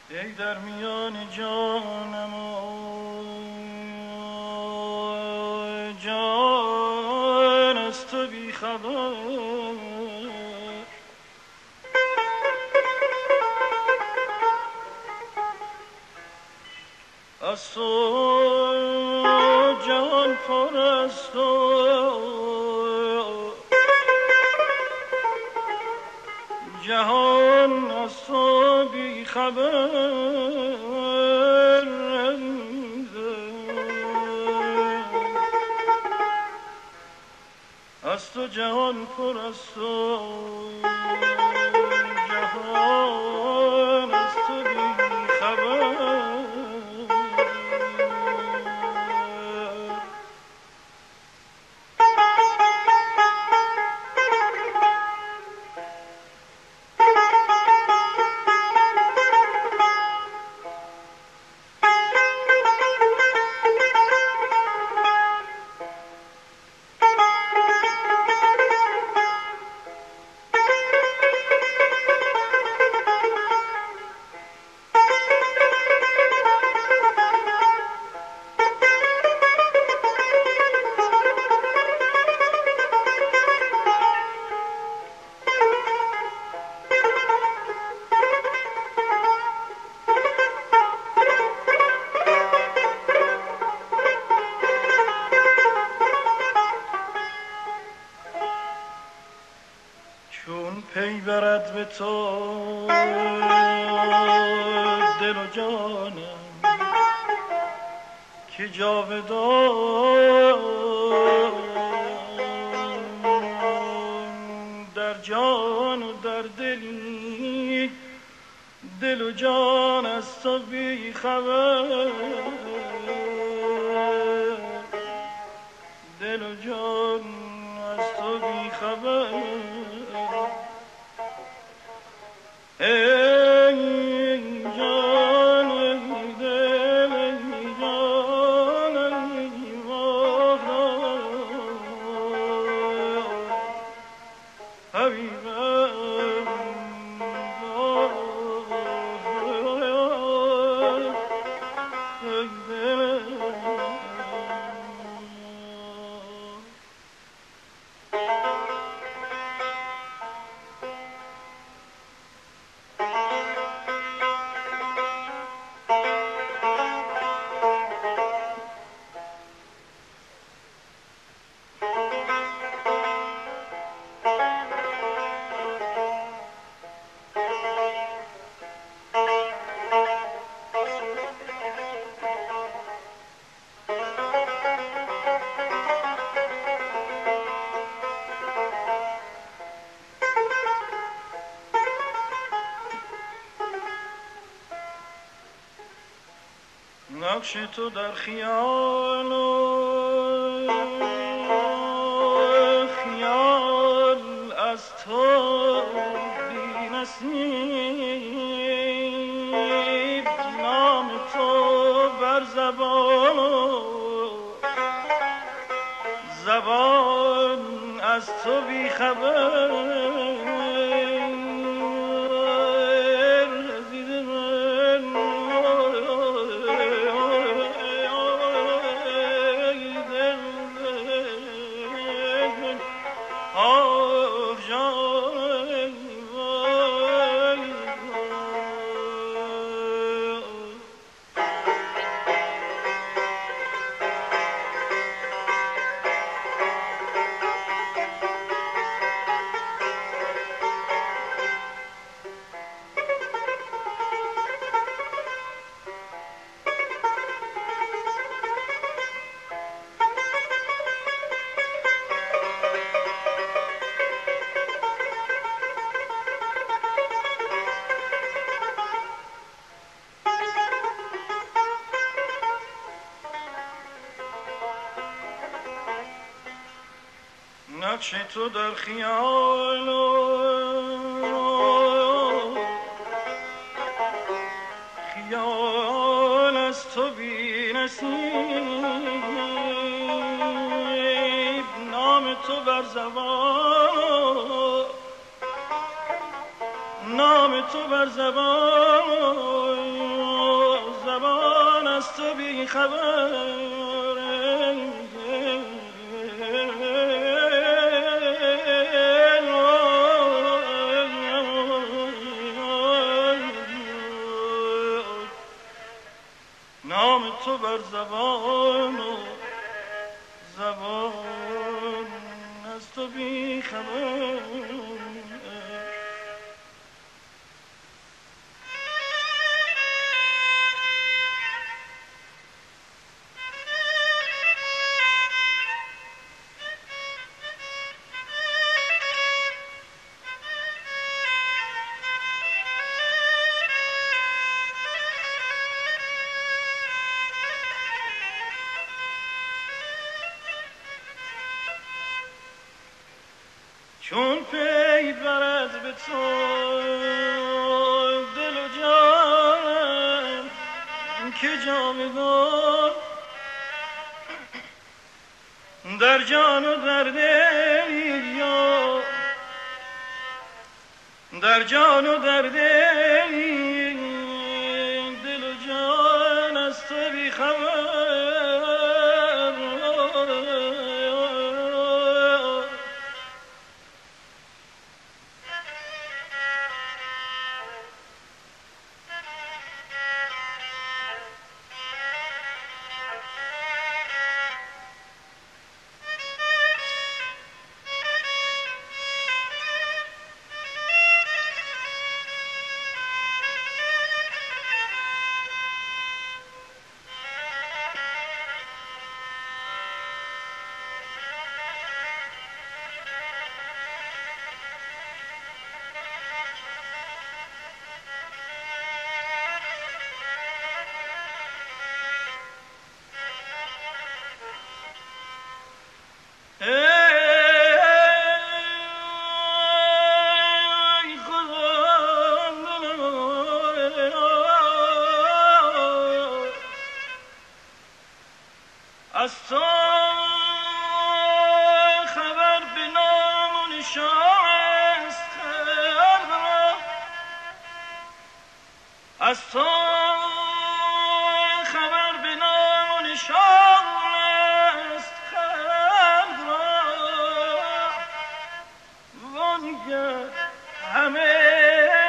ای در میان جانم و جان از تو بی خبر، از تو جهان پر است و جهان از تو بی خبر، از تو جهان پر است و جهان از تو بی خبر. چون پی برد به تو دل و جانم که جاودان در جان و در دلی، دل و جان از تو بی خبر، دل و جان از تو بی خبر. ای جان ای دل ای جان ای وفا حبیبم ای دل. نقش تو در خیال و خیال از تو بی نصیب، نام تو بر زبان و زبان از تو بی خبر. نقش تو در خیال و خیال از تو بی نصیب، نام تو بر زبان، نام تو بر زبان خبر نام تو بر زبان و زبان از تو بی خبر چون پی برد به تو دل و جان که جاودان در جان و در دل یا در جان و در دل دل و جان از تو بی خبر از تو خبر به نام و نشان است خلق را از تو خبر به نام و نشان است خلق را وانگه همه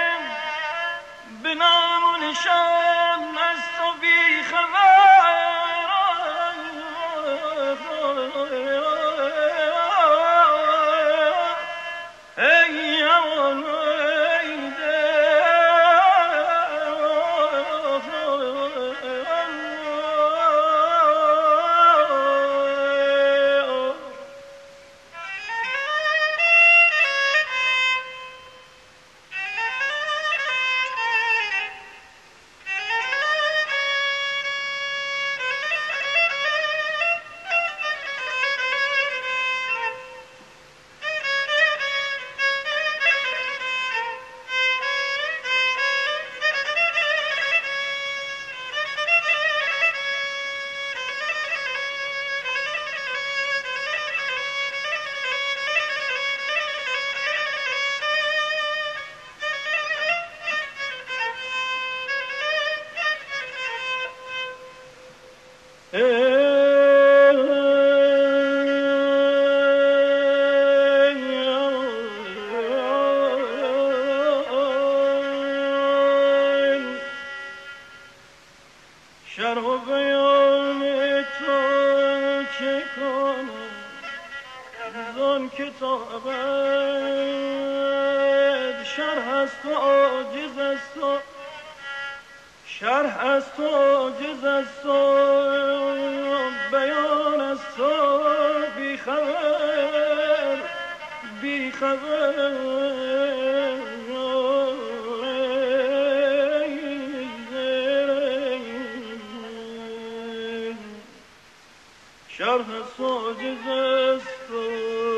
به نام و نشان از تو بی خبر شرح و بیان تو چه کنم زان که تا ابد شرح است و عاجز است و شرح است و عاجز است و بیان است و بی خبر بی خبر شرح است و عاجز است و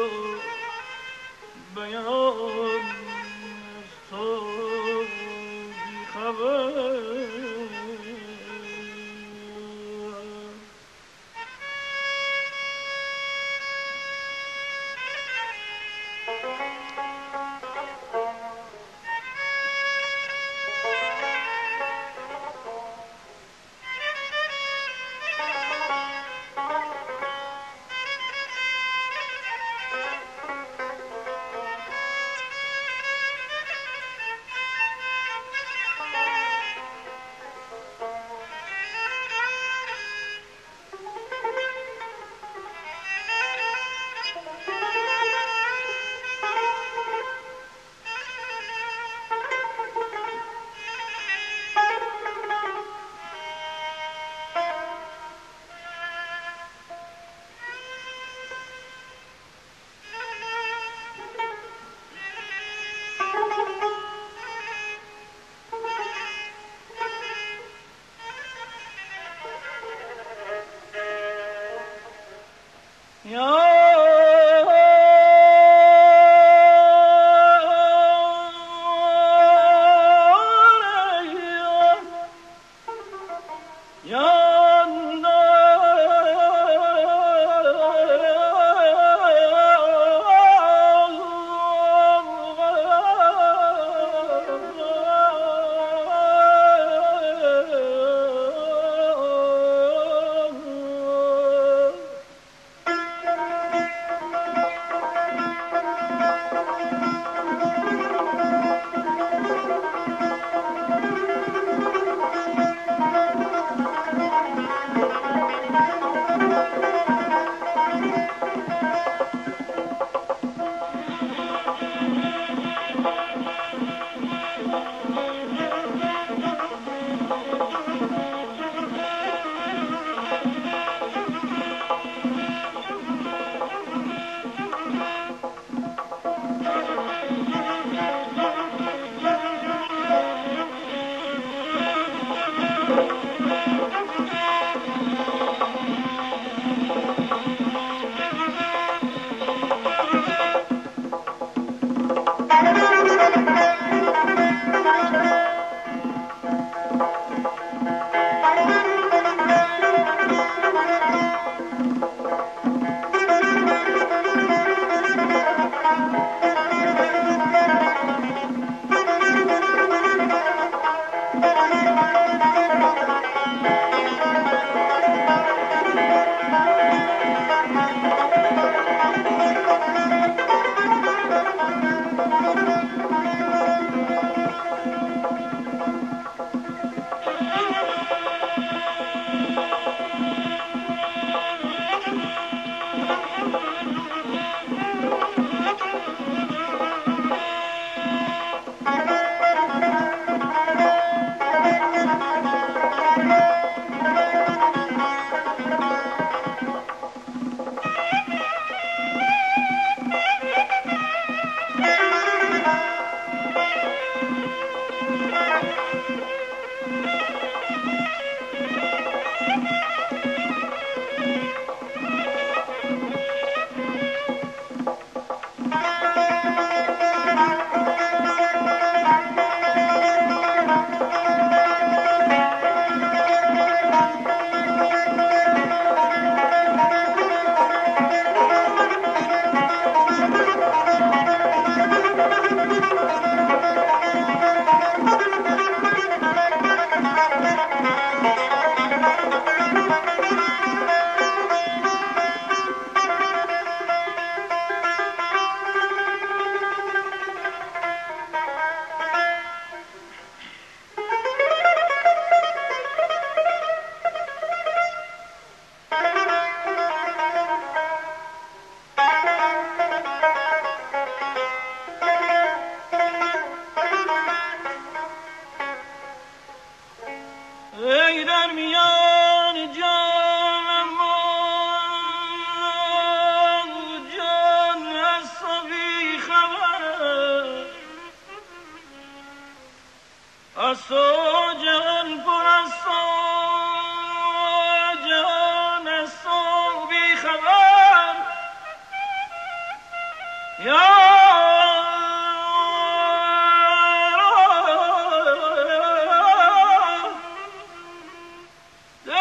بیان است و بی خبر دل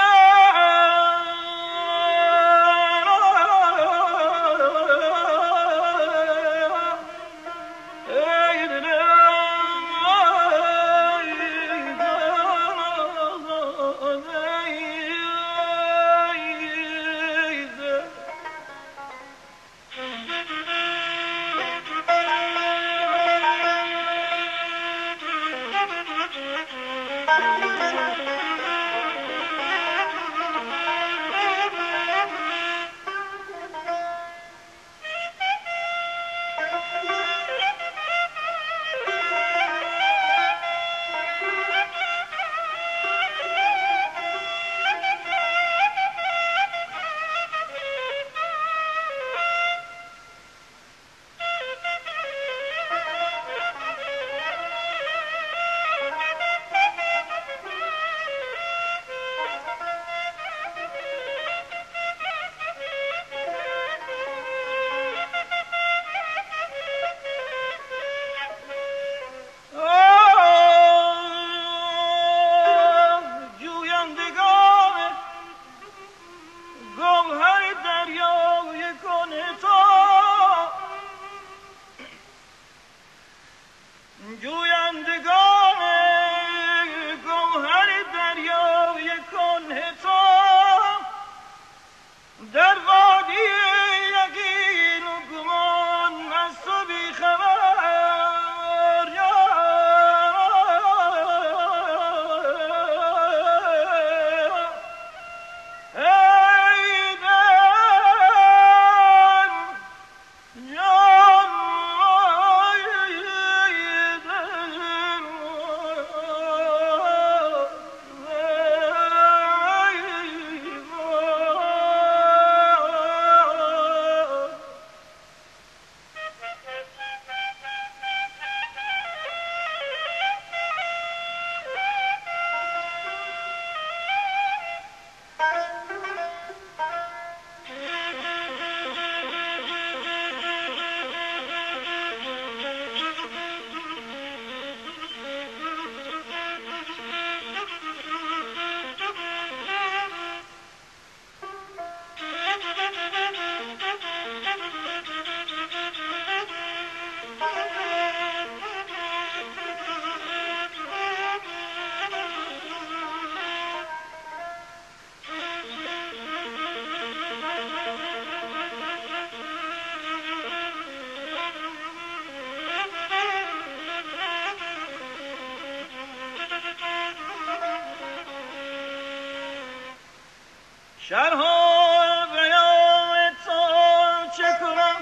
شرح بیان تو چه کنم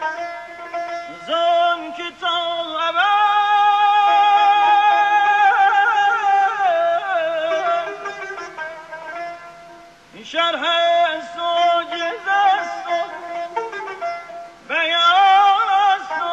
زن که تا ابد این شرح است و جز است و بیان است و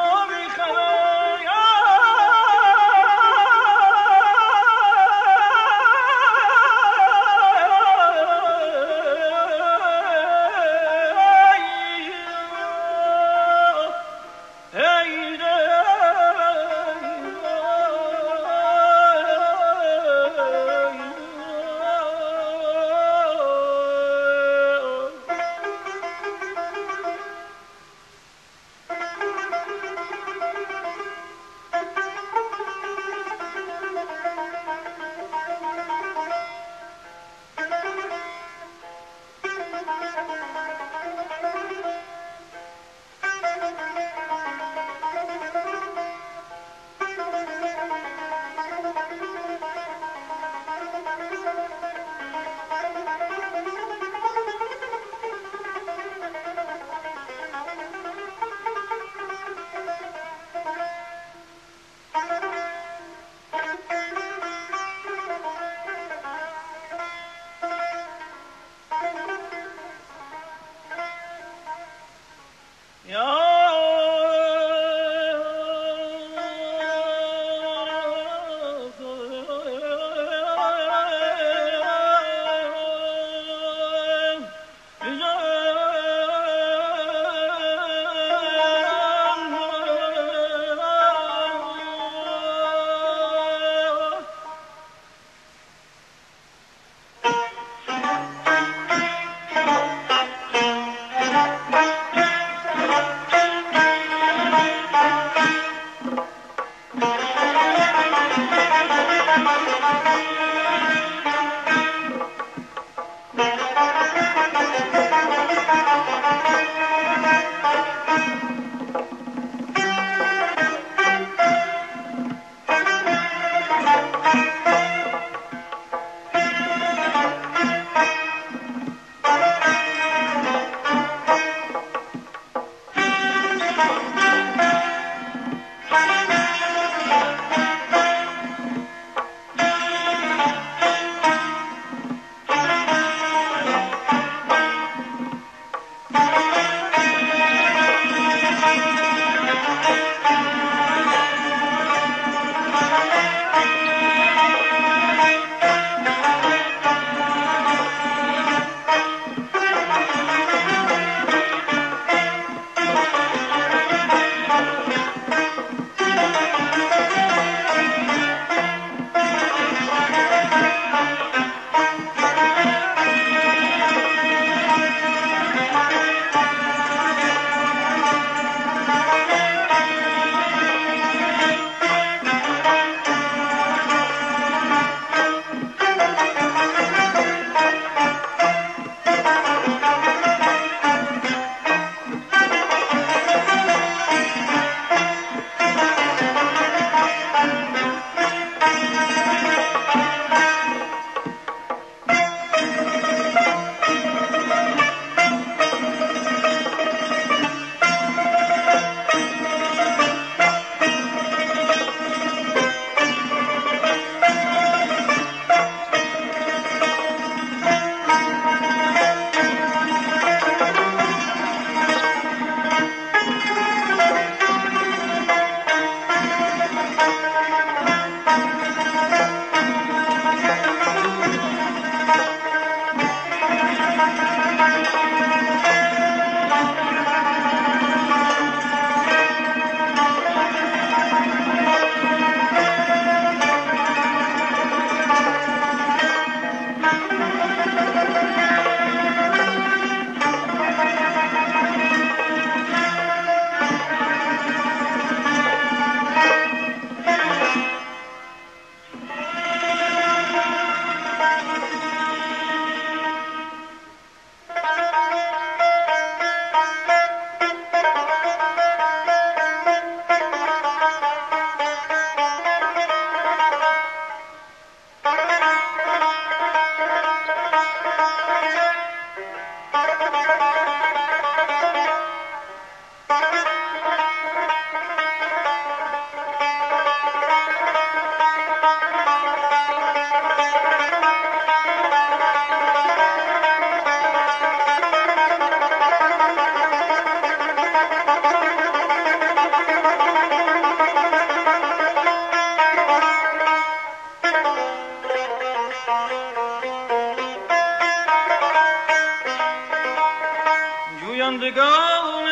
جویندگان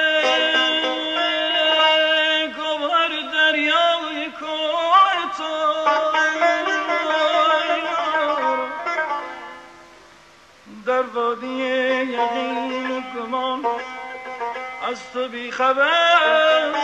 گوهر دریای کوهتان در وادی یقین و گمان از تو بی خبر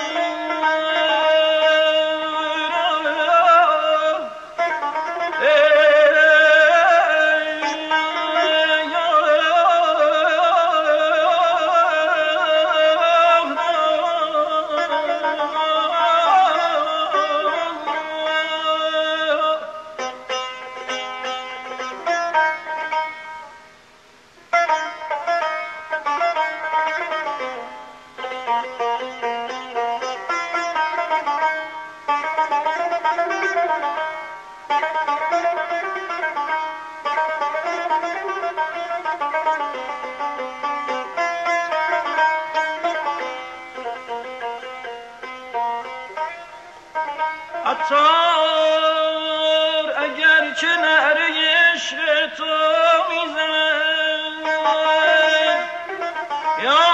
عطار اگر چه نعره عشق تو میزند یا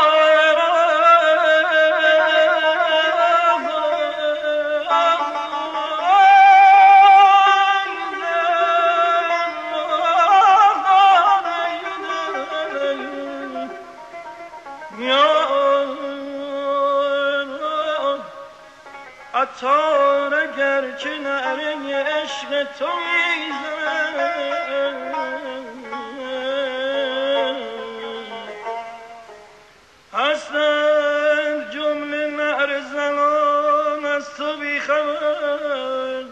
عطار اگر چه نعره عشق تو میزند هستند جمله نعره زنان از تو بیخبر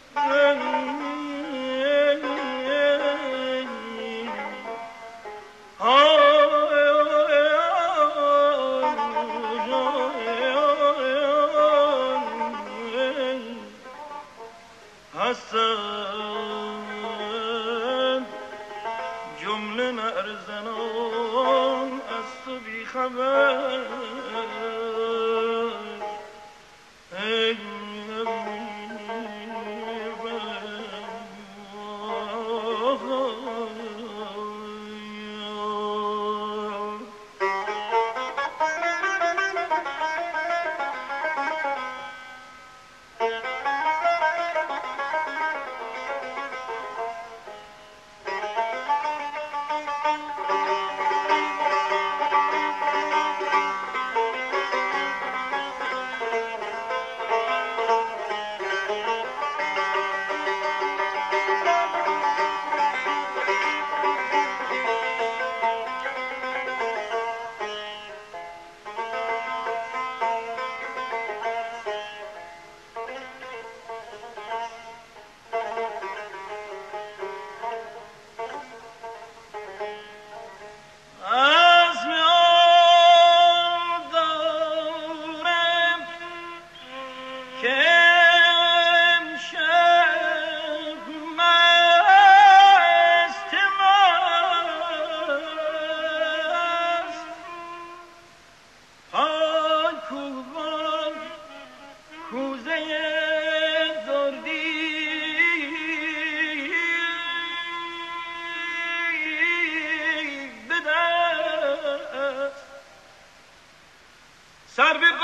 هستند جمله نعره زنان از تو بیخبر سر به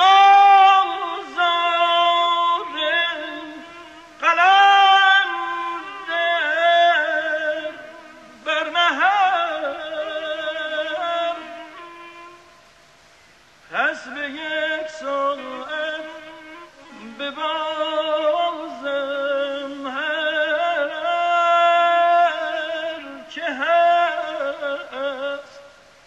بازار قلم در برنهم پس به یک ساعت به بازم هر چه هست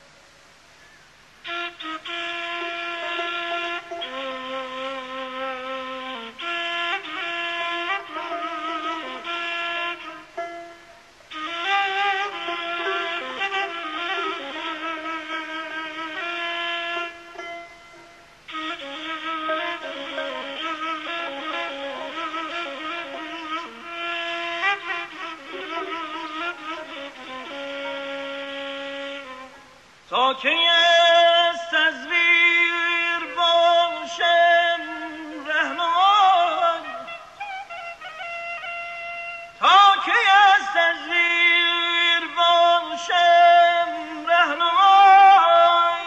تا که از تصویر باشم رهنمای تا که از تزویر باشم رهنمای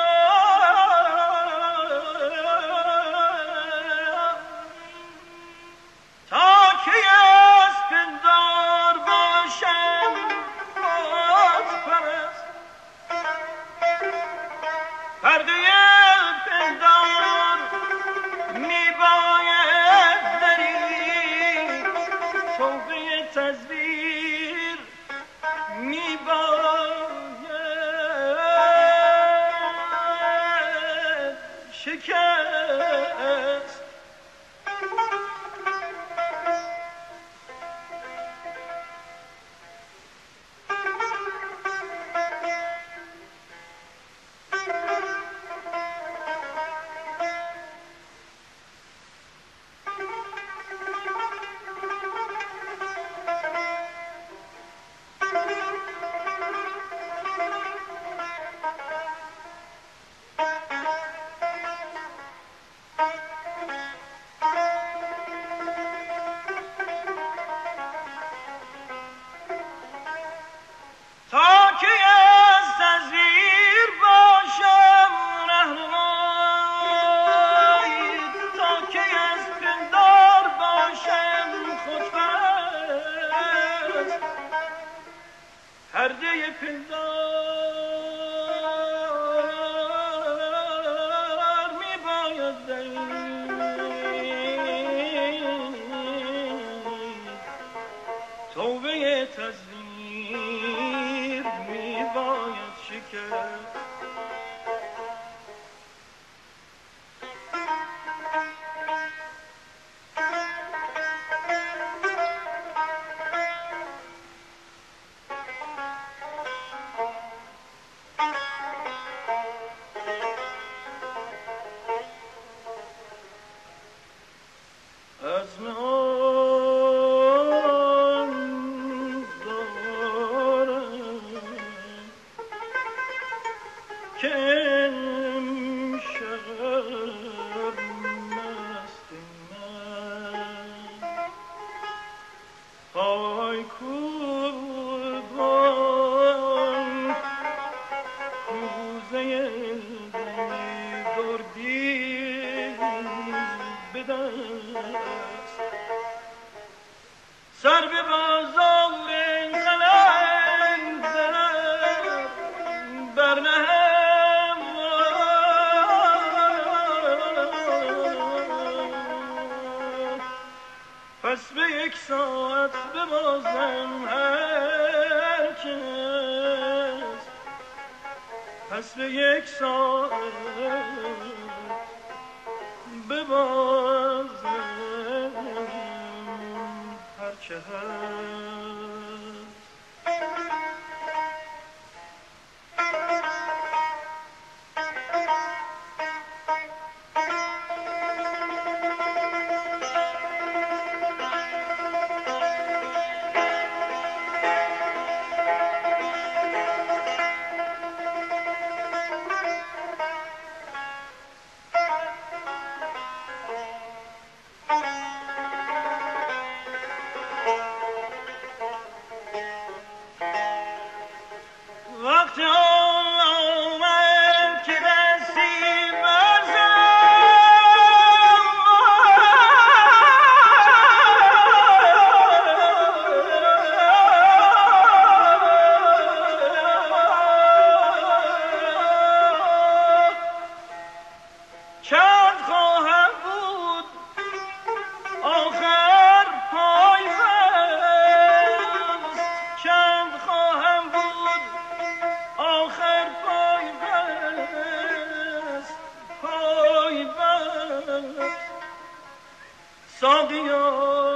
تا که از پندار باشم خود پرست پرده پندار می باید دری توبه تزویر می باید شکست تا که از تزویر باشم رهنمای تا که از پندار باشم خودپرست پرده پندار می باید دید توبه تزویر می باید شکست عزم آن دارم که امشب مست من پای کوبان کوزه دردی به دست سر به بازار قلندر برنهم پس به یک ساعت ببازم هر کس پس به یک ساعت ببازم هر چه هست وقت آمد که دستی چند خواهم بود آخر پایبست چند خواهم بود آخر پایبست ساقیا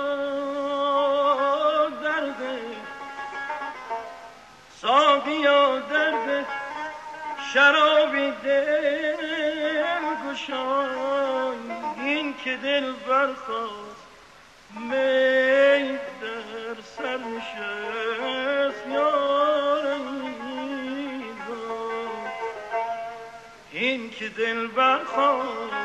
درده ساقیا درده شرابی دل گشای این که دل برخواست می در سر نشست یاری این که دل برخواست